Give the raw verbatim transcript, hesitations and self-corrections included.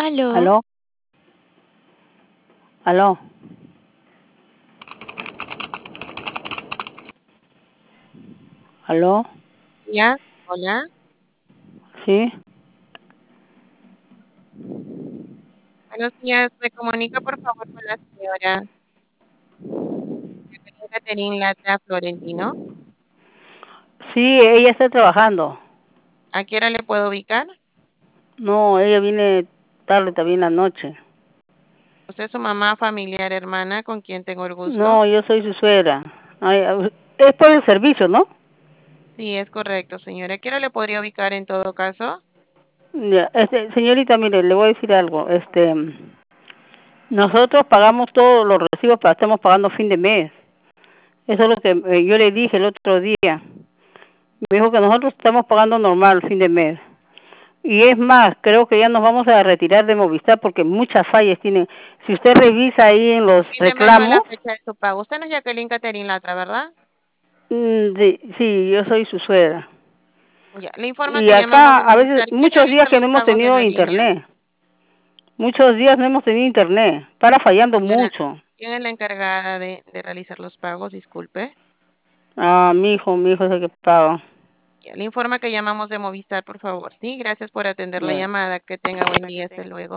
¿Aló? ¿Aló? ¿Aló? ¿Aló? ¿Ya? Hola. ¿Sí? Buenos días, me comunica por favor con la señora Jacqueline Caterin Latra Florentino. Sí, ella está trabajando. ¿A qué hora le puedo ubicar? No, ella viene tarde también la noche. ¿Usted es su mamá, familiar, hermana, con quien tengo el gusto? No, yo soy su suegra. Ay, a- es por el servicio, ¿no? Sí, es correcto, señora. ¿A qué hora le podría ubicar en todo caso? Ya, este, señorita, mire, le voy a decir algo. Este, nosotros pagamos todos los recibos, pero estamos pagando fin de mes. Eso es lo que eh, yo le dije el otro día. Me dijo que nosotros estamos pagando normal fin de mes. Y es más, creo que ya nos vamos a retirar de Movistar porque muchas fallas tienen. Si usted revisa ahí en los Fin de mes no es la reclamos, fecha de su pago. Usted no es Jacqueline Caterin Latra, ¿verdad? mm, sí, sí, yo soy su suegra. Ya. Le informa Y que llamamos acá de a veces, Movistar. ¿Quién muchos días realiza que los no hemos pagos de tenido la línea? internet. Muchos días no hemos tenido internet. Para fallando Señora, mucho. ¿quién es la encargada de, de realizar los pagos? Disculpe. Ah, mi hijo, mi hijo es el que paga. Ya, le informa que llamamos de Movistar, por favor. Sí, gracias por atender la Ya. llamada. Que tenga buen día. Hasta luego.